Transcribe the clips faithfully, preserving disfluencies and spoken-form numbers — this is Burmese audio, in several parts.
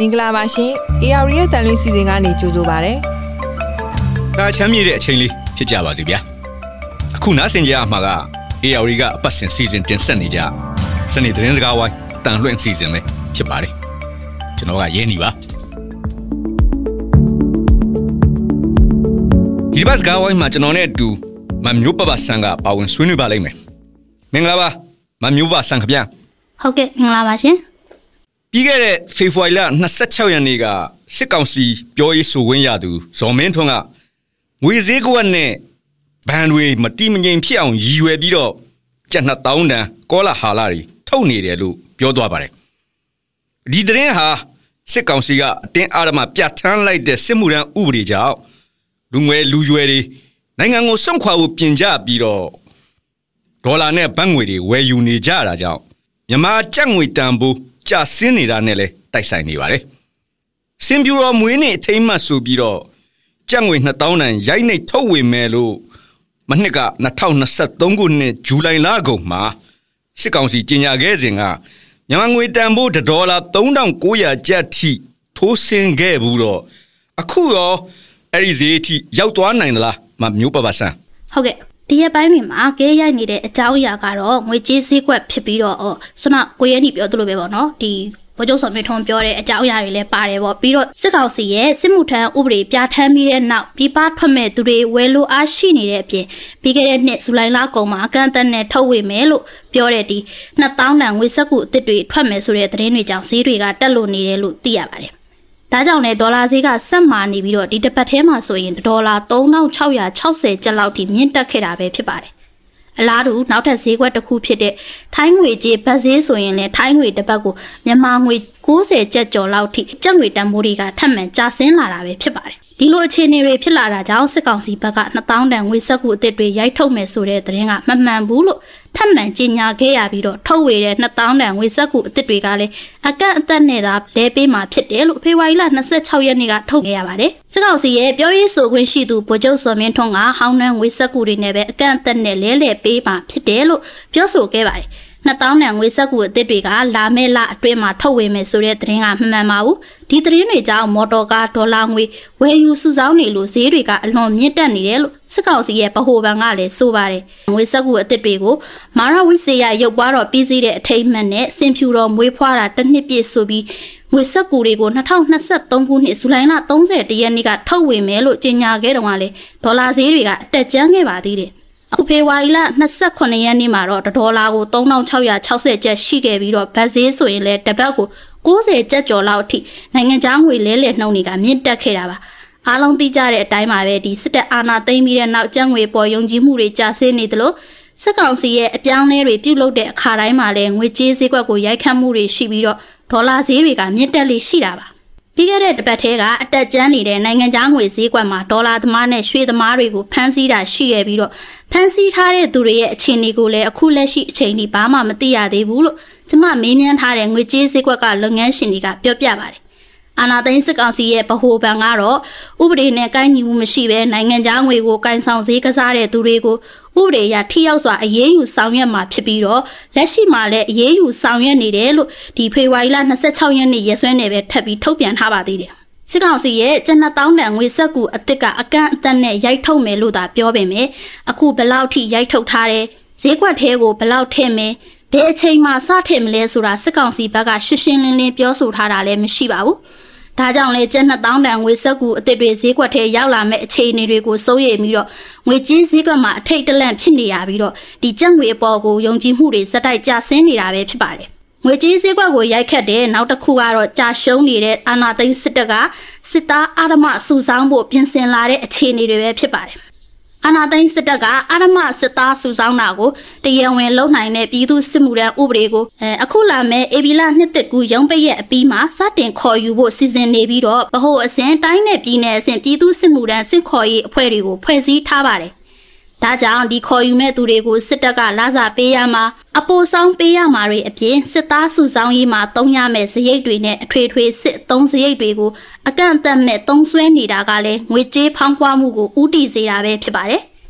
မင်္ဂလာပါရှင် A R ရဲ့တန်လွင်စီစဉ်ကနေကြိုဆိုပါရစေ။ဒါချမ်းမြေ့တဲ့အချိန်လေးဖြစ်ကြပါစေဗျာ။အခုနားဆင်ကြရမှာက A R ကအပတ်စဉ်စီစဉ်တင်ဆက်နေကြစနေသတင်းစကားဝိုင်းတန်လွင်စီစဉ်ပဲဖြစ်ပါတယ်။ကျွန်တော်ကရဲနေပါ။ဒီဘတ်စကားဝိုင်းမှာကျွန်တော်နဲ့အတူမမျိုးပပဆန်ကပါဝင်ဆွေးနွေးပါလိမ့်မယ်။မင်္ဂလာပါမမျိုးပဆန်ခင်ဗျာ။ဟုတ်ကဲ့မင်္ဂလာပါရှင်။ပြီးခဲ့တဲ့ဖေဖော်ဝါရီလ၂၆ရက်နေ့ကစစ်ကောင်စီပြောရေးဆိုခွင့်ရသူဇော်မင်းထွန်းကငွေဈေးကွက်နဲ့ဘဏ်တွေမတိမငြိမ်ဖြစ်အောင်ရည်ရွယ်ပြီးတော့ကျပ်နှစ်သောင်းတန်ကောလာဟာလာတွေထုတ်နေတယ်လို့ပြောသွားပါတယ်။ဒီသတင်းဟာစစ်ကောင်စီကအတင်းအဓမ္မပြဋ္ဌာန်းလိုက်တဲ့စစ်မှုထမ်းဥပဒေကြောင့်လူငယ်လူရွယ်တွေနိုင်ငံကိုစွန့်ခွာဖို့ပြင်ကြပြီးတော့ဒေါ်လာနဲ့ဘတ်ငွေတွေဝယ်ယူနေကြတာကြောင့်မြန်မာကျပ်ငွေတန်ဖိုးကျဆင်းနေတာနဲ့လည်းတိုက်ဆိုင်နေပါတယ်။စင်ပြူတော်မွေးနေ့အထိမ်းအမှတ်ဆိုပြီးတော့ကျပ်ငွေနှစ်သောင်းတန်ရိုက်နှိပ်ထုတ်ဝေမယ်လို့မနှစ်က၂၀၂၃ခုနှစ်ဇူလိုင်လကုန်မှာစစ်ကောင်စီကြေညာခဲ့စဉ်ကမြန်မာငွေတန်ဖိုးဒေါ်လာ၃ထောင်၉ရာကျပ်ထိထိုးဆင်းခဲ့ဘူးတော့အခုရောအဲ့ဒီဈေးအထိရောက်သွားနိုင်သလားမမျိုးပပဆန်းဟုတ်ကဲ့ဒီရက်ပိုင်းတွေမှာကဲရိုက်နေတဲ့အကြောင်းအရာကတော့ငွေကြေးဈေးကွက်ဖြစ်ပြီးတော့ဆနကိုရဲနီပြောသလိုပဲပေါ့နော်ဒီဗိုလ်ချုပ်စော်မင်းထွန်းပြောတဲ့အကြောင်းအရာတွေလည်းပါတယ်ပေါ့ပြီးတော့စစ်ကောင်စီရဲ့စစ်မှုထမ်းဥပဒေပြဋ္ဌာန်းပြီးတဲ့နောက်ပြည်ပထွက်မဲ့သူတွေဝယ်လိုအားရှိနေတဲ့အပြင်ပြီးခဲ့တဲ့နှစ်ဇူလိုင်လကုန်မှာအကန့်အသတ်နဲ့ထုတ်ဝေမယ်လို့ပြောတဲ့ဒီနှစ်သောင်းတန်ငွေစက္ကူအသစ်တွေထွက်မယ်ဆိုတဲ့သတင်းတွေကြောင့်ဈေးတွေကတက်လို့နေတယ်လို့သိရပါတယ်ဒါကြောင့်လည်းဒေါ်လာဈေးကဆက်မာနေပြီးတော့ဒီတစ်ပတ်ထဲမှာဆိုရင်ဒေါ်လာ၃ထောင်၆ရာ၆ဆယ်ကျပ်လောက်ထိမြင့်တက်ခဲ့တာပဲဖြစ်ပါတယ်။အလားတူနောက်ထပ်ဈေးကွက်တစ်ခုဖြစ်တဲ့ထိုင်းငွေကြေးဘတ်ဈေးဆိုရင်လည်းထိုင်းငွေတစ်ပတ်ကိုမြန်မာငွေ၉၀ကျပ်ကျော်လောက်ထိကျပ်ငွေတန်ဖိုးတွေကထပ်မံကျဆင်းလာတာပဲဖြစ်ပါတယ်။ဒီလိုအခြေအနေတွေဖြစ်လာတာကြောင့်စစ်ကောင်စီဘက်ကနှစ်သောင်းတန်ငွေစက္ကူအသစ်တွေရိုက်ထုတ်မယ်ဆိုတဲ့သတင်းကမမှန်ဘူးလို့ထပ်မံကြေညာခဲ့ရပြီးတော့ထုတ်ဝေတဲ့နှစ်သောင်းတန်ငွေစက္ကူအသစ်တွေကလည်းအကန့်အသတ်နဲ့သာလဲပေးမှာဖြစ်တယ်လို့ဖေဖော်ဝါရီလ၂၆ရက်နေ့ကထုတ်ခဲ့ရပါတယ်။စစ်ကောင်စီရဲ့ပြောရေးဆိုခွင့်ရှိသူဗိုလ်ချုပ်စော်မင်းထွန်းကဟောင်းနှန်းငွေစက္ကူတွေနဲ့ပဲအကန့်အသတ်နဲ့လဲလှယ်ပေးမှာဖြစ်တယ်လို့ပြောဆိုခဲ့ပါတယ်။နှစ်သောင်းတန်ငွေစက္ကူအသစ်တွေကလာမဲ့လအတွင်းမှာထုတ်ဝေမယ်ဆိုတဲ့သတင်းကမမှန်ပါဘူးဒီသတင်းတွေကြောင့်မော်တော်ကားဒေါ်လာငွေဝယ်ယူစုဆောင်းနေလို့ဈေးတွေကအလွန်မြင့်တက်နေတယ်လို့စစ်ကောင်စီရဲ့ဗဟိုဘဏ်ကလည်းဆိုပါတယ်ငွေစက္ကူအသစ်တွေကိုမာရဝိစေယရုပ်ပွားတော်ပြီးစီးတဲ့အထိမ်းအမှတ်နဲ့စင်ဖြူတော်မွေးဖွားတာတစ်နှစ်ပြည့်ဆိုပြီးငွေစက္ကူတွေကို၂၀၂၃ခုနှစ်ဇူလိုင်လ၃၁ရက်နေ့ကထုတ်ဝေမယ်လို့ကြေညာခဲ့တော့ကလည်းဒေါ်လာဈေးတွေကအတက်ကျန်းခဲ့ပါသေးတယ်အခုဖေဖော်ဝါရီလ၂၈ရက်နေ့မှာတော့ဒေါ်လာကို၃ထောင်၆ရာ၆ဆယ်ကျပ်ရှိခဲ့ပြီးတော့ဘတ်ဈေးဆိုရင်လည်းတစ်ပတ်ကို၉၀ကျပ်ကျော်လောက်အထိနိုင်ငံခြားငွေလဲလှယ်နှုန်းတွေကမြင့်တက်ခဲ့တာပါအားလုံးသိကြတဲ့အတိုင်းပါပဲဒီစစ်တပ်အာဏာသိမ်းပြီးတဲ့နောက်ကျပ်ငွေပေါ်ယုံကြည်မှုတွေကျဆင်းနေသလိုစစ်ကောင်စီရဲ့အပြောင်းလဲတွေပြုလုပ်တဲ့အခါတိုင်းမှာလည်းငွေကြေးဈေးကွက်ကိုရိုက်ခတ်မှုတွေရှိပြီးတော့ဒေါ်လာဈေးတွေကမြင့်တက်လေရှိတာပါပြီးခဲ့တဲ့တစ်ပတ်ထဲကအတက်ကျန်းနေတဲ့နိုင်ငံခြားငွေဈေးကွက်မှာဒေါ်လာသမားနဲ့ရွှေသမားတွေကိုဖမ်းဆီးတာရှိခဲ့ပြီးတော့ဖမ်းဆီးထားတဲ့သူတွေရဲ့အခြေအနေကိုလည်းအခုလက်ရှိအချိန်ထိဘာမှမသိရသေးဘူးလို့ကျမမေးမြန်းထားတဲ့ငွေကြေးဈေးကွက်ကလုပ်ငန်းရှင်တွေကပြောပြပါတယ်အာဏာသိမ်းစစ်ကောင်စီရဲ့ဗဟိုဘဏ်ကတော့ဥပဒေနဲ့ကိုင်းညီမှုမရှိဘဲနိုင်ငံခြားငွေကိုကိုင်ဆောင်ဈေးကစားတဲ့သူတွေကိုဥပဒေအရထိရောက်စွာအရေးယူဆောင်ရွက်မှာဖြစ်ပြီးတော့လက်ရှိမှာလည်းအရေးယူဆောင်ရွက်နေတယ်လို့ဒီဖေဖော်ဝါရီလ၂၆ရက်နေ့ရက်စွဲနဲ့ပဲထပ်ပြီးထုတ်ပြန်ထားပါသေးတယ်စစ်ကောင်စီရဲ့ကျပ်နှစ်သောင်းတန်ငွေစက္ကူအသစ်ကအကန့်အသတ်နဲ့ရိုက်ထုတ်မယ်လို့သာပြောပေမဲ့အခုဘလောက်ထိရိုက်ထုတ်ထားတဲ့ဈေးကွက်ထဲကိုဘလောက်ထည့်မယ်ဘယ်အချိန်မှစထည့်မလဲဆိုတာစစ်ကောင်စီဘက်ကရှင်းရှင်းလင်းလင်းပြောဆိုထားတာလည်းမရှိပါဘူးဒါကြောင့်လေကျပ်နှစ်သောင်းတန်ငွေစက္ကူအသစ်တွေဈေးကွက်ထဲရောက်လာမဲ့အခြေအနေတွေကိုစိုးရိမ်ပြီးတော့ငွေကြေးဈေးကွက်မှာအထိတ်တလန့်ဖြစ်နေရပြီးတော့ဒီကျပ်ငွေအပေါ်ကိုယုံကြည်မှုတွေစက်တိုက်ကျဆင်းနေတာပဲဖြစ်ပါတယ်ငွေကြေးဈေးကွက်ကိုရိုက်ခတ်တဲ့နောက်တစ်ခုကတော့ကြာရှုံးနေတဲ့အာဏာသိမ်းစစ်တပ်ကစစ်သားအာဓမစုဆောင်းဖို့ပြင်ဆင်လာတဲ့အခြေအနေတွေပဲဖြစ်ပါတယ်အာဏာသိမ်းစစ်တပ်ကအာဓမစစ်သားစုဆောင်းတာကိုတရားဝင်လုပ်နိုင်တဲ့ပြည်သူစစ်မှုထမ်းဥပဒေကိုအဲအခုလာမဲ့ဧပြီလနှစ်သက်ကူရုံးပိတ်ရဲ့အပြီးမှာစတင်ခေါ်ယူဖို့စီစဉ်နေပြီးတော့ဗဟိုအစဉ်တိုင်းနဲ့ပြည်နယ်အစဉ်ပြည်သူစစ်မှုထမ်းစစ်ခေါ်ရေးအဖွဲ့တွေကိုဖွဲ့စည်းထားပါတယ်ဒါကြောင့်ဒီခေါ်ယူမဲ့သူတွေကိုစစ်တပ်ကလာစာပေးရမှာအပိုဆောင်ပေးရမှာတွေအပြင်စစ်သားစုဆောင်းရေးမှာတုံးရမဲ့စရိတ်တွေနဲ့အထွေထွေစစ်သုံးစရိတ်တွေကိုအကန့်အသတ်မဲ့သုံးဆွဲနေတာကလည်းငွေကြေးဖောင်းပွားမှုကိုဥတီစေတာပဲဖြစ်ပါတယ်။ဒ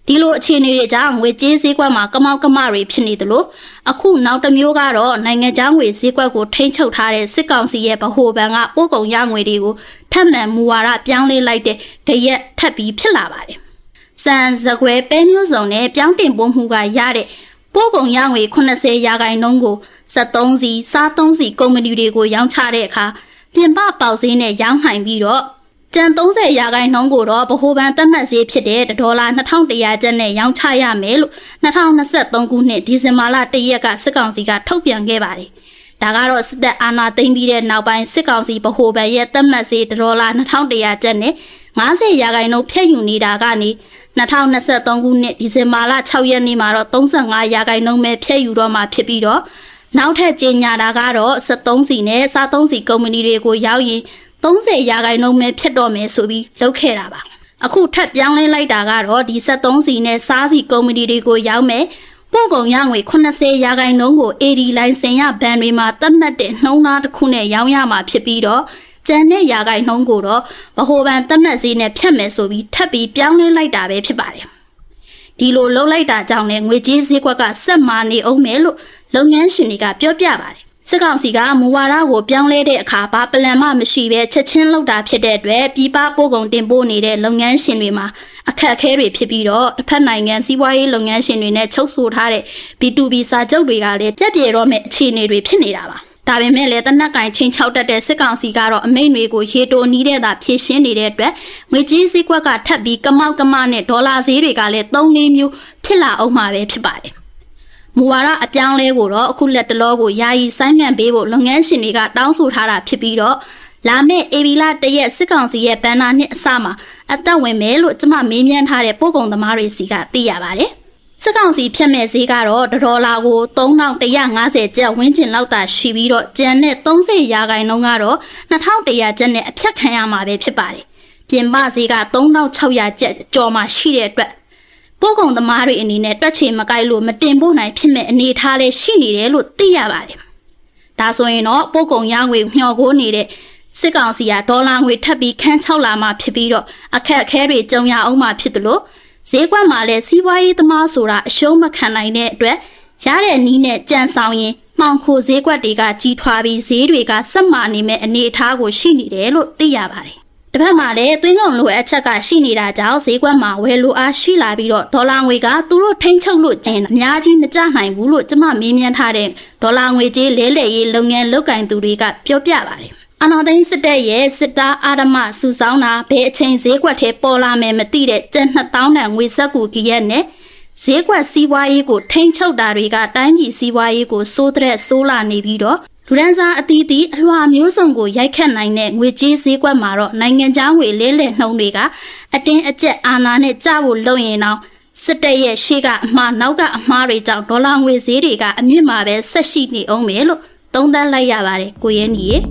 ဒီလိုအခြေအနေတွေကြောင့်ငွေကြေးဈေးကွက်မှာကမောက်ကမတွေဖြစ်နေတယ်လို့အခုနောက်တစ်မျိုးကတော့နိုင်ငံခြားငွေဈေးကွက်ကိုထိန်းချုပ်ထားတဲ့စစ်ကောင်စီရဲ့ဗဟိုဘဏ်ကပို့ကုန်ရငွေတွေကိုထပ်မံမူဝါဒပြောင်းလဲလိုက်တဲ့တရက်ထပ်ပြီးဖြစ်လာပါတယ်။စံစကွဲပဲမျိုးစုံနဲ့ပြောင်းတင်ပို့မှုကရတဲ့ပို့ကုန်ရငွေeightyရာခိုင်နှုန်းကိုseventeenစီစားသုံးစီကုမ္ပဏီတွေကိုရောင်းချတဲ့အခါပြင်ပပေါက်ဈေးနဲ့ရောင်းနိုင်ပြီးတော့ကျန်thirtyရာခိုင်နှုန်းကိုတော့ဗဟိုဘဏ်သတ်မှတ်ဈေးဖြစ်တဲ့ဒေါ်လာtwo thousand one hundredကျပ်နဲ့ရောင်းချရမယ်လို့twenty twenty-threeခုနှစ်ဒီဇင်ဘာလoneရက်ကစစ်ကောင်စီကထုတ်ပြန်ခဲ့ပါတယ်။ဒါကတော့စစ်တပ်အာဏာသိမ်းပြီးတဲ့နောက်ပိုင်းစစ်ကောင်စီဗဟိုဘဏ်ရဲ့သတ်မှတ်ဈေးဒေါ်လာtwo thousand one hundredကျပ်နဲ့fiftyရာခိုင်နှုန်းဖြတ်ယူနေတာကနေtwenty twenty-threeခုနှစ်ဒီဇင်ဘာလsixရက်နေ့မှာတော့thirty-fiveရာခိုင်နှုန်းပဲဖြတ်ယူတော့မှာဖြစ်ပြီးတော့နောက်ထပ်ကြေညာတာကတော့seventeenစီနဲ့စားသုံးစီကုမ္ပဏီတွေကိုရောက်ရင်thirtyရာခိုင်နှုန်းပဲဖြစ်တော့မယ်ဆိုပြီးလုပ်ခဲ့တာပါအခုထပ်ပြောင်းလဲလိုက်တာကတော့ဒီseventeenစီနဲ့စားစီကုမ္ပဏီတွေကိုရောက်မယ်ပို့ကုန်ရငွေeightyရာခိုင်နှုန်းကို A D လိုင်စင်ရဘဏ်တွေမှာသတ်မှတ်တဲ့နှုန်းသားတစ်ခုနဲ့ရောင်းရမှာဖြစ်ပြီးတော့ကျန်တဲ့ရာခိုင်နှုန်းကိုတော့ဗဟိုဘဏ်သတ်မှတ်ဈေးနဲ့ဖြတ်မယ်ဆိုပြီးထပ်ပြီးပြောင်းလဲလိုက်တာပဲဖြစ်ပါတယ်ဒီလိုလှုပ်လိုက်တာကြောင့်လည်းငွေကြေးဈေးကွက်ကဆက်မာနေအောင်မယ်လို့လုပ်ငန်းရှင်တွေကပြောပြပါတယ်စစ်ကောင်စီကမူဝါဒကိုပြောင်းလဲတဲ့အခါဘာပလန်မှမရှိဘဲချက်ချင်းလုပ်တာဖြစ်တဲ့အတွက်ပြည်ပပို့ကုန်တင်ပို့နေတဲ့လုပ်ငန်းရှင်တွေမှာအခက်အခဲတွေဖြစ်ပြီးတော့တစ်ဖက်နိုင်ငံစီးပွားရေးလုပ်ငန်းရှင်တွေနဲ့ချုပ်ဆိုထားတဲ့ B two B စာချုပ်တွေကလည်းပြတ်ပြေတော့မဲ့အခြေအနေတွေဖြစ်နေတာပါဒါပေမဲ့လည်းတနက်ကင်ချင်းချောက်တက်တဲ့စစ်ကောင်စီကတော့အမိန့်တွေကိုရေတိုနီးတဲ့သာဖြည့်ရှင်းနေတဲ့အတွက်ငွေကြေးဈေးကွက်ကထပ်ပြီးကမောက်ကမနဲ့ဒေါ်လာဈေးတွေကလည်းthree fourမျိုးဖြစ်လာအောင်မှာပဲဖြစ်ပါတယ်မူဝါဒအပြောင်းလဲကိုတော့အခုလက်တလောကိုယာယီဆိုင်းငံ့ပေးဖို့လုပ်ငန်းရှင်တွေကတောင်းဆိုထားတာဖြစ်ပြီးတော့လာမယ့်ဧပြီလoneရက်စစ်ကောင်စီရဲ့ဘဏ္ဍာနှစ်အစမှာအသက်ဝင်မယ်လို့ကျွန်မမေးမြန်းထားတဲ့ပို့ကုန်သမားတွေစီကသိရပါတယ်စစ်ကောင်စီဖြတ်မဲ့ဈေးကတော့ဒေါ်လာကိုthree thousand one hundred fiftyကျပ်ဝန်းကျင်လောက်သာရှိပြီးတော့ကျန်တဲ့thirtyရာခိုင်နှုန်းကတော့two thousand one hundredကျပ်နဲ့အဖြတ်ခံရမှာပဲဖြစ်ပါတယ်ပြင်ပဈေးကthree thousand six hundredကျပ်ကျော်မှရှိတဲ့အတွက်ပို့ကုန်သမားတွေအနေနဲ့တွက်ချေမကိုက်လို့မတင်ပို့နိုင်ဖြစ်မဲ့အနေထားလေးရှိနေတယ်လို့သိရပါတယ်ဒါဆိုရင်တော့ပို့ကုန်ရငွေမျှော်ကိုနေတဲ့စစ်ကောင်စီကဒေါ်လာငွေထပ်ပြီးခန်းချောက်လာမှဖြစ်ပြီးတော့အခက်အခဲတွေကြုံရအောင်မှဖြစ်တယ်လို့ဈေးကွက်မှာလည်းစီးပွားရေးသမားဆိုတာအရှုံးမခံနိုင်တဲ့အတွက်ရတဲ့နီးနဲ့ကြံဆောင်ရင်မှောင်ခိုဈေးကွက်တွေကကြီးထွားပြီးဈေးတွေကဆက်မာနေမဲ့အနေအထားကိုရှိနေတယ်လို့သိရပါတယ်တစ်ဖက်မှာလည်းသွင်းကုန်လိုအပ်ချက်ကရှိနေတာကြောင့်ဈေးကွက်မှာဝယ်လိုအားရှိလာပြီးတော့ဒေါ်လာငွေကသူတို့ထိန်းချုပ်လို့ကျန်အများကြီးမကျနိုင်ဘူးလို့ကျွန်မမေးမြန်းထားတဲ့ဒေါ်လာငွေကြေးလဲလှယ်ရေးလုပ်ငန်းလုပ်ကိုင်သူတွေကပြောပြပါတယ်အနာသိန်းစစ်တပ်ရဲ့စစ်သားအာဓမစုဆောင်းတာဘယ်အချိန်ဈေးကွက်ထဲပေါ်လာမယ်မသိတဲ့ကျန်two thousandတန်ငွေစက်ကူကြီးရဲ့နဲ့ဈေးကွက်စီးပွားရေးကိုထိန်းချုပ်တာတွေကတိုင်းပြည်စီးပွားရေးကိုစိုးတဲ့ဆိုးလာနေပြီးတော့လူဒန်းစားအသီးသီးအလွှာမျိုးစုံကိုရိုက်ခတ်နိုင်တဲ့ငွေကြေးဈေးကွက်မှာတော့နိုင်ငံခြားငွေလဲလှယ်နှုန်းတွေကအတင်းအကျပ်အာဏာနဲ့ကျဖို့လုပ်ရင်တော့စစ်တပ်ရဲ့ရှေ့ကအမှားနောက်ကအမှားတွေကြောင့်ဒေါ်လာငွေဈေးတွေကအမြင့်မှာပဲဆက်ရှိနေအောင်မယ်လို့သုံးသပ်လိုက်ရပါတယ်ကိုရဲနီရေ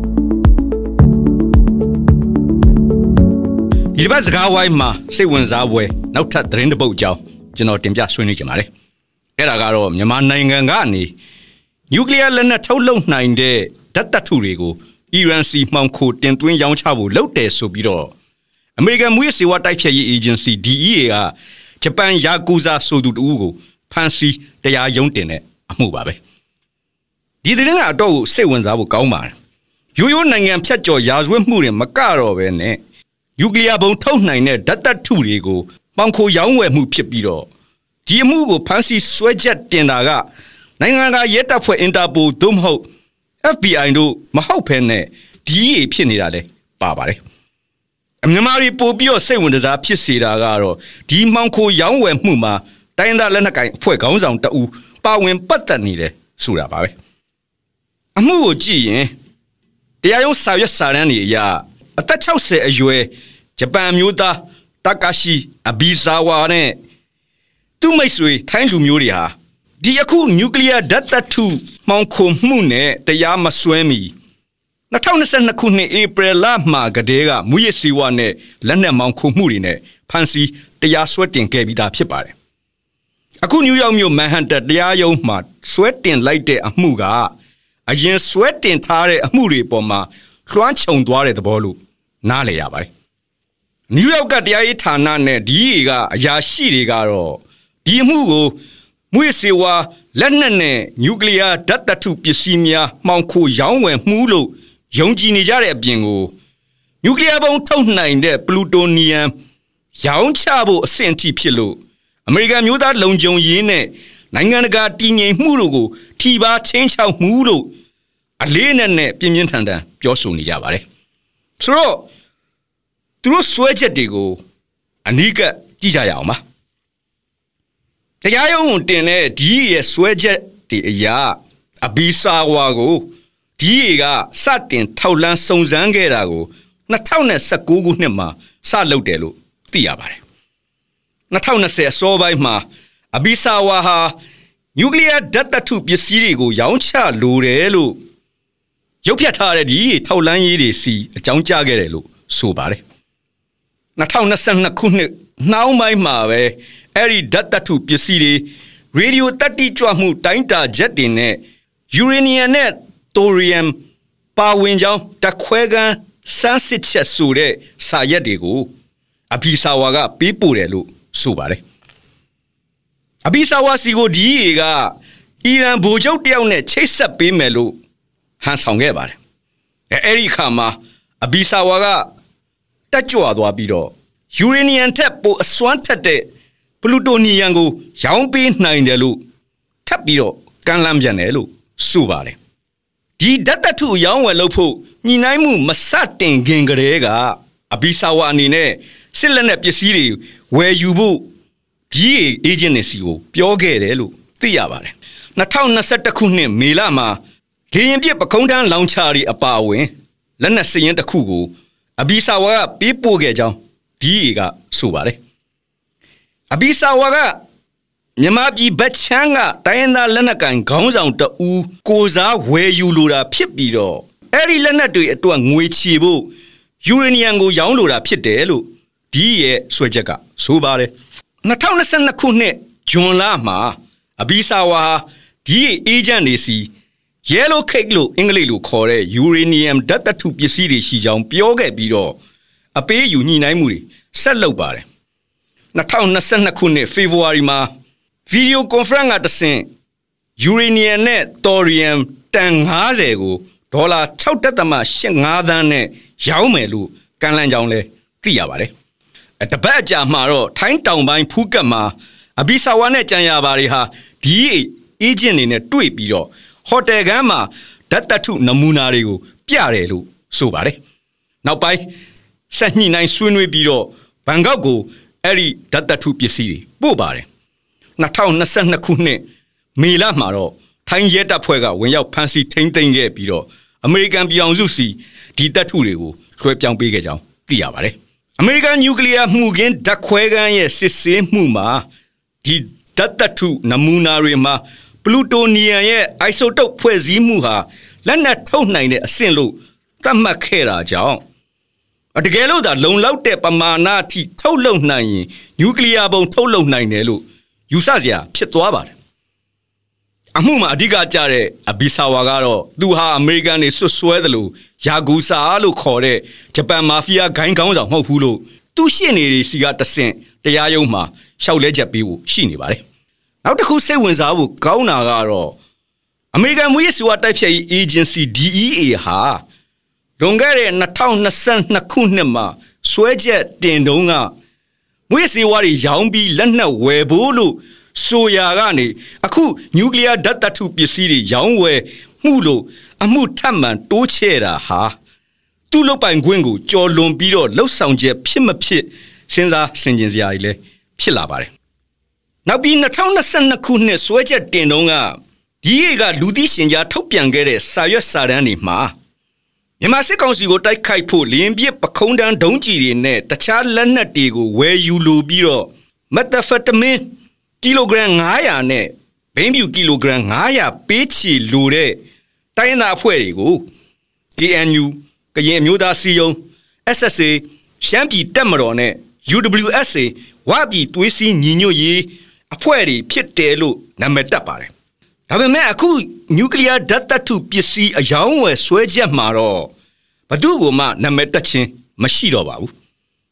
ဒီဘက်စကားဝိုင်းမှာစိတ်ဝင်စားပွဲနောက်ထပ်သတင်းတစ်ပုဒ်အကြောင်းကျွန်တော်တင်ပြဆွေးနွေးကြပါမယ်အဲ့ဒါကတော့မြန်မာနိုင်ငံကနေနျူကလ িয়ার လက်နက်ထုတ်လုပ်နိုင်တဲ့ဓာတ်သတ္တုတွေကိုအီရန်စီမှောင်ခိုတင်သွင်းရောင်းချဖို့လုပ်တယ်ဆိုပြီးတော့အမေရိကန်မူရစ်စေဝါတိုက်ဖျက်ရေးအေဂျင်စီ D E A ကဂျပန်ယာကူဇာဆိုသူတူကိုဖမ်းဆီးတရားရုံးတင်တဲ့အမှုပါပဲဒီသတင်းကအတော့ကိုစိတ်ဝင်စားဖို့ကောင်းပါတယ်ရိုးရိုးနိုင်ငံဖြတ်ကျော်ရာဇဝတ်မှုတွေမကတော့ပဲနဲ့နျူကလ িয়ার ဘုံထုတ်နိုင်တဲ့ဓာတ်သတ္တုတွေကိုမှောင်ခိုရောင်းဝယ်မှုဖြစ်ပြီးတော့ဒီအမှုကိုဖမ်းဆီးဆွဲချက်တင်တာကနိုင်ငံကရဲတပ်ဖွဲ့အင်တာပိုသို့မဟုတ် F B I တို့မဟုတ်ဘဲနဲ့ D E A ဖြစ်နေတာလဲပါပါတယ်အမြန်မာတွေပို့ပြီးတော့စိတ်ဝင်စားဖြစ်စေတာကတော့ဒီမှောင်ခိုရောင်းဝယ်မှုမှာတိုင်းသားလက်နက်ကိုင်အဖွဲ့ခေါင်းဆောင်တအူပါဝင်ပတ်သက်နေတယ်ဆိုတာပါပဲအမှုကိုကြည့်ရင်တရားရုံးစာရွက်စာတမ်းတွေအရအသက်sixtyအရွယ်ဂျပန်မျိုးသားတာကာရှိအဘီဇာဝါနဲ့သူ့မိတ်ဆွေထိုင်းလူမျိုးတွေဟာဒီအခုနျူကလ িয়ার ဓာတ်သတ္တုမှောင်ခိုမှုနဲ့တရားမစွဲမီtwenty twenty-twoခုနှစ်ဧပြီလမှာကတည်းကမူရစ်စီဝါနဲ့လက်နက်မှောင်ခိုမှုတွေနဲ့ဖမ်းဆီးတရားစွဲတင်ခဲ့ပြီးသားဖြစ်ပါတယ်အခုနယူးယောက်မြို့မန်ဟန်တန်တရားရုံးမှာစွဲတင်လိုက်တဲ့အမှုကအရင်စွဲတင်ထားတဲ့အမှုတွေပေါ်မှာလွှမ်းခြုံသွားတဲ့သဘောလို့နားလည်ရပါတယ်နယူးယောက်ကတရားရေးဌာနနဲ့ဒီကအရာရှိတွေကတော့ဒီအမှုကိုမွေးစေဝါလက်နက်နဲ့နျူကလ িয়ার ဓာတ်သတ္ထုပစ္စည်းများမှောင်ခိုရောင်းဝယ်မှုလို့ယုံကြည်နေကြတဲ့အပြင်ကိုနျူကလ িয়ার ဘုံထုတ်နိုင်တဲ့ပလူတိုနီယမ်ရောင်းချဖို့အဆင့်အထိဖြစ်လို့အမေရိကန်မျိုးသားလုံခြုံရေးနဲ့နိုင်ငံတကာတည်ငြိမ်မှုတို့ကိုထိပါချင်းချောက်မှုလို့အလေးနဲ့နဲ့ပြင်းပြင်းထန်ထန်ပြောဆိုနေကြပါတယ်ဆိုတော့သူတို့ဆွဲချက်တွေကိုအနီးကပ်ကြည့်ကြရအောင်ပါတရားရုံးတင်တဲ့ဒီရဲ့ဆွဲချက်တွေအရာအဘီဆာဝါကိုဒီကစတင်ထောက်လန်းစုံစမ်းခဲ့တာကိုနှစ်ထောင်၁၉ခုနှစ်မှာစလုပ်တယ်လို့သိရပါတယ်နှစ်ထောင်၂၀အစောပိုင်းမှာအဘီဆာဝါဟာနျူကလ িয়ার ဓာတ်သတ္ထုပစ္စည်းတွေကိုရောင်းချလိုတယ်လို့ရုပ်ဖြတ်ထားတဲ့ဒီထောက်လန်းရေးတွေစီအကြောင်းကြားခဲ့တယ်လို့ဆိုပါတယ်နှစ်ထောင်၂၂ခုနှစ်နှောင်းပိုင်းမှာပဲအဲ့ဒီဓာတ်သတ္ထုပစ္စည်းတွေရေဒီယိုတတ္တိကြွမှုတိုင်းတာချက်တွေနဲ့ယူရေနီယံနဲ့တိုရီယမ်ပါဝင်ကြောင်းတခွဲကန်းစမ်းစစ်ချက်ဆိုတဲ့စာရက်တွေကိုအဘီဆာဝါကပေးပို့တယ်လို့ဆိုပါတယ်အဘီဆာဝါစီကိုဒီကအီရန်ဗိုလ်ချုပ်တယောက်နဲ့ချိတ်ဆက်ပေးမယ်လို့ဟန်ဆောင်ခဲ့ပါတယ်အဲအဲ့ဒီအခါမှာအဘီဆာဝါကတက်ကြွသွားပြီးတော့ယူရေနီယံထက်ပိုအစွမ်းထက်တဲ့ပလူတိုနီယံကိုရောင်းပေးနိုင်တယ်လို့ထပ်ပြီးတော့ကမ်းလှမ်းပြန်တယ်လို့ဆိုပါတယ်ဒီဓာတ်သတ္ထုရောင်းဝယ်လုပ်ဖို့ညှိနှိုင်းမှုမစတင်ခင်ကတည်းကအဘီဆာဝါအနေနဲ့စစ်လက်နက်ပစ္စည်းတွေဝယ်ယူဖို့ဒီအေဂျင့်တွေစီကိုပြောခဲ့တယ်လို့သိရပါတယ်နှစ်ထောင်၂၁ခုနှစ်မေလမှာလေရင်ပြစ်ပကုံးတန်းလောင်ချာတွေအပါအဝင်လက်နက်စရင်တစ်ခုကိုအဘီဆာဝါကပေးပို့ခဲ့ကြောင်းဒီကဆိုပါတယ်အဘီဆာဝါကမြန်မာပြည်ဗတ်ချမ်းကတိုင်းရင်းသားလက်နက်ကန်ခေါင်းဆောင်တဦးကိုစားဝယ်ယူလိုတာဖြစ်ပြီးတော့အဲ့ဒီလက်နက်တွေအတွက်ငွေချေဖို့ယူရေနီယံကိုရောင်းလိုတာဖြစ်တယ်လို့ဒီရဲ့ဆွဲချက်ကဆိုပါတယ်နှစ်ထောင်၂၂ခုနှစ်ဇွန်လမှာအဘီဆာဝါဒီအေဂျင့်တွေစီ yellow cake လို့အင်္ဂလိပ်လိုခေါ်တဲ့ယူရေနီယမ်ဓာတ်သတ္ထုပစ္စည်းတွေရှိကြောင်းပြောခဲ့ပြီးတော့အပေးယူညှိနှိုင်းမှုတွေဆက်လုပ်ပါတယ်နှစ်ထောင်၂၂ခုနှစ်ဖေဖော်ဝါရီမှာဗီဒီယိုကွန်ဖရင့်ကတဆင့်ယူရေနီယံနဲ့တိုရီယမ်တန်၅၀ကိုဒေါ်လာ၆ဒသမ ၈၅သန်းနဲ့ရောင်းမယ်လို့ကမ်းလှမ်းကြောင်းလဲသိရပါတယ်အတပတ်အကြာမှာတော့ထိုင်းတောင်ပိုင်းဖူးကတ်မှာအဘီဆာဝါနဲ့ကြံရပါတွေဟာဒီအေဂျင့်တွေနဲ့တွေ့ပြီးတော့ဟိုတယ်ကမ်းမှာဓာတ်သတ္ထုနမူနာတွေကိုပြတယ်လို့ဆိုပါတယ်နောက်ပိုင်းဆက်ညှိနှိုင်းဆွေးနွေးပြီးတော့ဘန်ကောက်ကိုအဲ့ဒီဓာတ်သတ္ထုပစ္စည်းတွေပို့ပါတယ်နှစ်ထောင်၂၂ခုနှစ်မေလမှာတော့ထိုင်းရဲတပ်ဖွဲ့ကဝင်ရောက်ဖမ်းဆီးထိန်းသိမ်းခဲ့ပြီးတော့အမေရိကန်ပြည်အောင်စုစီဒီသတ္ထုတွေကိုလွှဲပြောင်းပေးခဲ့ကြောင်းသိရပါတယ်အမေရိကန်နျူကလ িয়ার မှုကင်းဓာတ်ခွဲခန်းရဲ့စစ်ဆေးမှုမှာဒီဓာတ်သတ္ထုနမူနာတွေမှာပလူတိုနီယံရဲ့အိုက်ဆိုတုပ်ဖွဲ့စည်းမှုဟာလက်နက်ထုတ်နိုင်တဲ့အဆင့်လို့သတ်မှတ်ခဲ့တာကြောင့်တကယ်လို့သာလုံလောက်တဲ့ပမာဏအထိထုတ်လုပ်နိုင်ရင်နျူကလ িয়ার ဘုံထုတ်လုပ်နိုင်တယ်လို့ယူဆစရာဖြစ်သွားပါတယ်အမှုမှာအဓိကကျတဲ့အဘီဆာဝါကတော့သူဟာအမေရိကန်တွေဆွဆွဲတယ်လို့ယာဂူဆာလို့ခေါ်တဲ့ဂျပန်မာဖီးယားဂိုင်းကောင်းဆောင်မဟုတ်ဘူးလို့သူရှင်းနေတွေစီကတဆင့်တရားရုံးမှာရှောက်လဲချက်ပေးဖို့ရှိနေပါတယ်နောက်တစ်ခုစိတ်ဝင်စားဖို့ကောင်းတာကတော့အမေရိကန်မွေးစွာတိုက်ဖြတ်ရေးအေဂျင်စီ D E A ဟာလွန်ခဲ့တဲ့နှစ်ထောင်၂၂ခုနှစ်မှာဆွဲချက်တင်တုန်းကမွေးစေဝါတွေရောင်းပြီးလက်နက်ဝယ်ဖို့လို့ဆိုရာကနေအခုနျူကလ িয়ার ဓာတ်သတ္ထုပစ္စည်းတွေရောင်းဝယ်မှုလို့အမှုထပ်မံတိုးချဲ့တာဟာသူ့လုပ်ပိုင်ခွင့်ကိုကြော်လွန်ပြီးတော့လှုပ်ဆောင်ချက်ဖြစ်မဖြစ်စဉ်းစားဆင်ခြင်စရာကြီးလည်းဖြစ်လာပါတယ်နောက်ပြီးနှစ်ထောင်၂၂ခုနှစ်ဆွဲချက်တင်တုန်းကဒီကလူသိရှင်ကြားထုတ်ပြန်ခဲ့တဲ့စာရွက်စာတမ်းတွေမှာမြန်မာစစ်ကောင်စီကိုတိုက်ခိုက်ဖို့လင်းပြစ်ပခုံးတန်းဒုံးကျည်တွေနဲ့တခြားလက်နက်တွေကိုဝယ်ယူလိုပြီးတော့မက်သဖက်တမင်ကီလိုဂရမ်၅၀၀နဲ့ဘိန်းဖြူကီလိုဂရမ်၅၀၀ပေးချီလိုတဲ့တိုင်းသားအဖွဲ့တွေကို K N U ကရင်အမျိုးသားစီယုံ S S A ရှမ်းပြည်တပ်မတော်နဲ့ U W S A ဝပြည်သွေးစည်းညီညွတ်ရေးအဖွဲ့တွေဖြစ်တယ်လို့နာမည်တက်ပါတယ်ဒါပေမဲ့အခုနျူကလ িয়ার ဓာတ်သတ္ထုပစ္စည်းအယောင်းဝယ်ဆွဲချက်မှာတော့ဘသူ့ကိုမှနာမည်တက်ခြင်းမရှိတော့ပါဘူး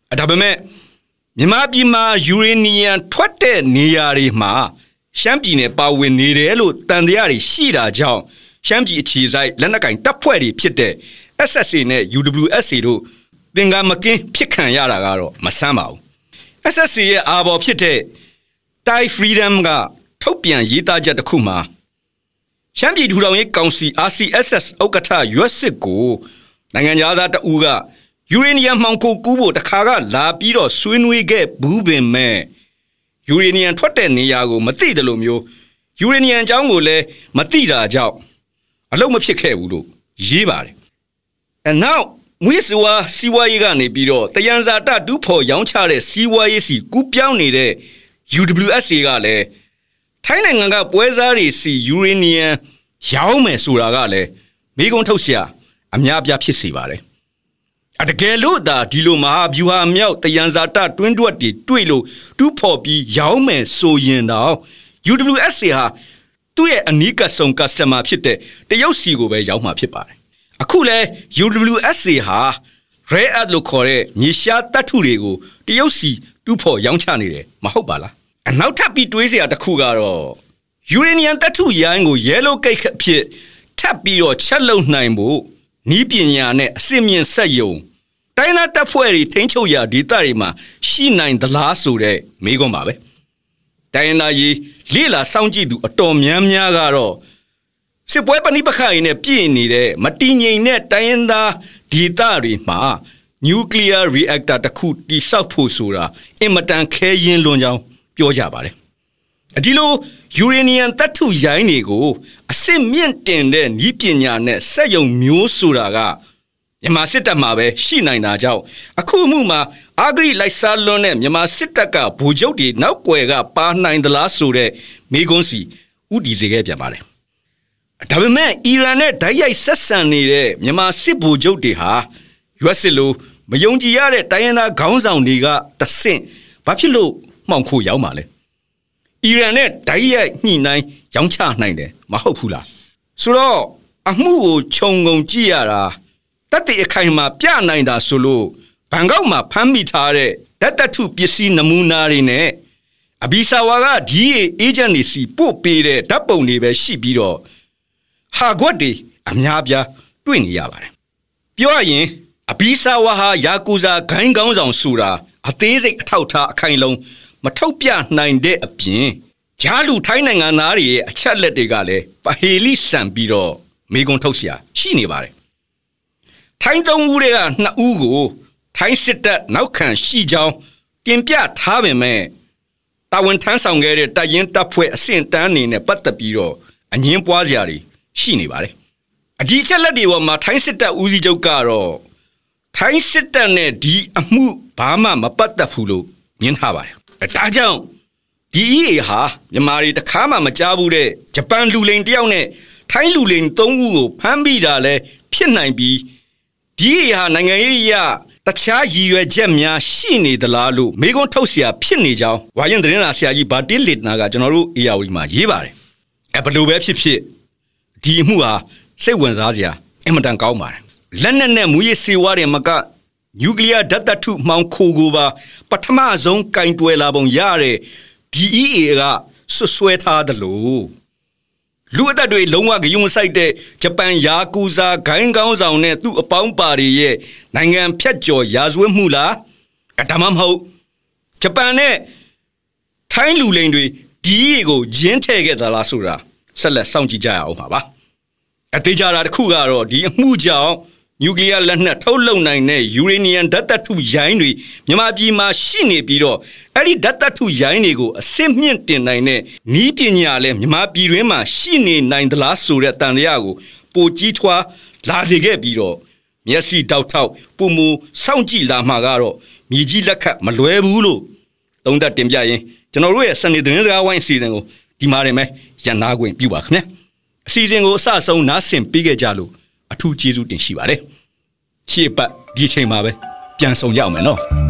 ဒါပေမဲ့မြန်မာပြည်မှာယူရေနီယံထွက်တဲ့နေရာတွေမှာရှမ်းပြည်နယ်ပါဝင်နေတယ်လို့တန်တရားတွေရှိတာကြောင့်ရှမ်းပြည်အခြေစိုက်လက်နက်ကင်တပ်ဖွဲ့တွေဖြစ်တဲ့ S S A နဲ့ U W S A တို့သင်္ကာမကင်းဖြစ်ခံရတာကတော့မဆန်းပါဘူး S S A ရဲ့အာဘော်ဖြစ်တဲ့ Thai Freedom ကထုတ်ပြန်ရေးသားချက်တစ်ခုမှာရှမ်းပြည်ထူထောင်ရေးကောင်စီ R C S S ဥက္ကဋ္ဌရွက်စစ်ကိုနိုင်ငံသားတအူးကယူရေနီယံမှောင်ခိုကူးဖို့တခါကလာပြီးတော့ဆွေးနွေးခဲ့ဘူးပင်မဲ့ယူရေနီယံထွက်တဲ့နေရာကိုမသိတယ်လို့မျိုးယူရေနီယံအကြောင်းကိုလည်းမသိတာကြောင့်အလုံးမဖြစ်ခဲ့ဘူးလို့ရေးပါတယ် and now မွေးစွာစီဝါရေးကနေပြီးတော့တယန်ဇာတတူးဖော်ရောင်းချတဲ့စီဝါရေးစီကူးပြောင်းနေတဲ့ U W S A ကလည်းထိုင်းနိုင်ငံကပွဲစားတွေစီယူရေနီယံရောင်းမယ်ဆိုတာကလည်းမိကုံထုတ်เสียအများပြဖြစ်စေပါတယ်အတကယ်လို့ဒါဒီလိုမဟာဗျူဟာမြောက်တယန်ဇာတတွင်းတွက်တွေတွေ့လို့တူးဖော်ပြီးရောင်းမယ်ဆိုရင်တော့ U W S A ဟာသူ့ရဲ့အနီးကပ်ဆုံး customer ဖြစ်တဲ့တရုတ်စီကိုပဲရောင်းမှာဖြစ်ပါတယ်အခုလဲ U W S A ဟာ rare earth လို့ခေါ်တဲ့မြေရှားသတ္တုတွေကိုတရုတ်စီတူးဖော်ရောင်းချနေတယ်မဟုတ်ပါလားအနောက်ထပ်ပြီးတွေးစရာတစ်ခုကတော့ယူရေနီယံသတ္တုရိုင်းကို yellow cake အဖြစ်ထပ်ပြီးတော့ချက်လုံနိုင်ဖို့နီးပညာနဲ့အစစ်မြင့်ဆက်ယုံတိုင်းသားတပ်ဖွဲ့တွေထိန်းချုပ်ရာဒေသတွေမှာရှိနိုင်သလားဆိုတဲ့မေးခွန်းပါပဲတိုင်းသားကြီးလေ့လာစောင့်ကြည့်သူအတော်များများကတော့စစ်ပွဲပဏိပခါရင်းနဲ့ပြည်နေတဲ့မတည်ငြိမ်တဲ့တိုင်းသားဒေသတွေမှာ nuclear reactor တစ်ခုတိစောက်ဖို့ဆိုတာအင်မတန်ခဲယဉ်လွန်ကြောင်းပြောကြပါတယ်ဒီလိုယူရေနီယံသတ္တုရိုင်းတွေကိုအစစ်မြင့်တင်တဲ့ဤပညာနဲ့စက်ယုံမျိုးဆိုတာကမြန်မာစစ်တပ်မှာပဲရှိနိုင်တာကြောင့်အခုမှုမှာအာဂရိလိုက်စားလွန်းတဲ့မြန်မာစစ်တပ်ကဗိုလ်ချုပ်တွေနောက်ွယ်ကပါနိုင်သလားဆိုတဲ့မိကွန်းစီဥတီစေခဲ့ပြန်ပါတယ်ဒါပေမဲ့အီရန်နဲ့ဓာတ်ရိုက်ဆက်ဆံနေတဲ့မြန်မာစစ်ဗိုလ်ချုပ်တွေဟာရွက်စစ်လိုမယုံကြည်ရတဲ့တိုင်းရင်းသားခေါင်းဆောင်တွေကတဆင့်ဘာဖြစ်လို့မှောင်ခိုရောက်မှာလဲအီရန်နဲ့ဓာတ်ရိုက်ညှိနှိုင်းရောင်းချနိုင်တယ်မဟုတ်ဘူးလားဆိုတော့အမှုကိုခြုံငုံကြည့်ရတာတတ်တဲ့အခိုင်မှာပြနိုင်တာဆိုလို့ဘန်ကောက်မှာဖမ်းမိထားတဲ့ဓာတ်တထုပစ္စည်းနမူနာတွေနဲ့အဘီဆာဝါကဒီအေဂျင့်တွေစီပို့ပေးတဲ့ဓာတ်ပုံတွေပဲရှိပြီးတော့ဟာကွက်တွေအများပြားတွေ့နေရပါတယ်ပြောရရင်အဘီဆာဝါဟာယာကူဇာဂိုင်းကောင်းဆောင်ဆိုတာအသေးစိတ်အထောက်ထားအခိုင်လုံးမထုတ်ပြနိုင်တဲ့အပြင်ဂျာလူထိုင်းနိုင်ငံသားတွေရဲ့အချက်လက်တွေကလည်းပဟေလိဆန်ပြီးတော့မေကွန်ထုတ်เสียရှိနေပါတယ်ထိုင်းသုံးဦးတွေကနှစ်ဦးကိုထိုင်းစစ်တပ်နောက်ခံရှိကြောင်းတင်ပြထားပေမဲ့တာဝန်ထမ်းဆောင်ခဲ့တဲ့တပ်ရင်းတပ်ဖွဲ့အဆင့်တန်းနေနဲ့ပတ်သက်ပြီးတော့အငင်းပွားစရာတွေရှိနေပါတယ်အဒီချက်လက်တွေပေါ်မှာထိုင်းစစ်တပ်ဦးစီးချုပ်ကတော့ထိုင်းစစ်တပ်နဲ့ဒီအမှုဘာမှမပတ်သက်ဘူးလို့ညင်းထားပါတယ်ဒါကြောင့်ဒီ E A ဟာမြန်မာတွေတခါမှမကြားဘူးတဲ့ဂျပန်လူလိန်တယောက်နဲ့ထိုင်းလူလိန်သုံးဦးကိုဖမ်းမိတာလဲဖြစ်နိုင်ပြီးဒီ E A ဟာနိုင်ငံရေးအရတခြားရည်ရွယ်ချက်များရှိနေသလားလို့မေးခွန်းထုတ်เสียဖြစ်နေကြောင်းဝါရင်သတင်းစာဆရာကြီးဘာတီလစ်နာကကျွန်တော်တို့ A R W မှာရေးပါတယ်အဲဘယ်လိုပဲဖြစ်ဖြစ်ဒီအမှုဟာစိတ်ဝင်စားစရာအင်မတန်ကောင်းပါတယ်လက်နက်နဲ့မူရစ်စေဝါတွေမကနျူကလ িয়ার ဓာတ်သတ္တုမှောင်ခိုကိုပါပထမဆုံးကင်တွယ်လာပုံရတဲ့ D E A ကဆွဆွဲထားတယ်လို့လူအသက်တွေလုံးဝဂယုံဆိုင်တဲ့ဂျပန်ယာကူဇာဂိုင်းကောင်းဆောင်နဲ့သူ့အပေါင်းပါတွေရဲ့နိုင်ငံဖြတ်ကျော်ရာဇဝတ်မှုလားဒါမှမဟုတ်ဂျပန်နဲ့ထိုင်းလူလိန်တွေ D E A ကိုရင်းထည့်ခဲ့သလားဆိုတာဆက်လက်စောင့်ကြည့်ကြရအောင်ပါပါအသေးကြတာတစ်ခုကတော့ဒီအမှုကြောင့်နျူကလ িয়ার လက်နက်ထုတ်လုပ်နိုင်တဲ့ယူရေနီယံဓာတ်သတ္တုရိုင်းတွေမြန်မာပြည်မှာရှိနေပြီးတော့အဲ့ဒီဓာတ်သတ္တုရိုင်းတွေကိုအစစ်မြင့်တင်နိုင်တဲ့နီးပညာလည်းမြန်မာပြည်တွင်းမှာရှိနေနိုင်သလားဆိုတဲ့တန်တရားကိုပိုကြီးထွားလာစေခဲ့ပြီးတော့မျက်စိတောက်ထောက်ပုံမူစောင့်ကြည့်လာမှာကတော့မြေကြီးလက်ခတ်မလွဲဘူးလို့သုံးသပ်တင်ပြရင်ကျွန်တော်တို့ရဲ့စနေသတင်းစကားဝိုင်းစီစဉ်ကိုဒီမှာနေမယ်ရန်နာခွင့်ပြုပါခင်ဗျာအစီအစဉ်ကိုအစဆုံးနားဆင်ပေးခဲ့ကြလို့အထူးကျေးဇူးတင်ရှိပါတယ်ရှေ့ပတ်ဒီချိန်မှာပဲပြန်ဆောင်ရအောင်မယ်နော်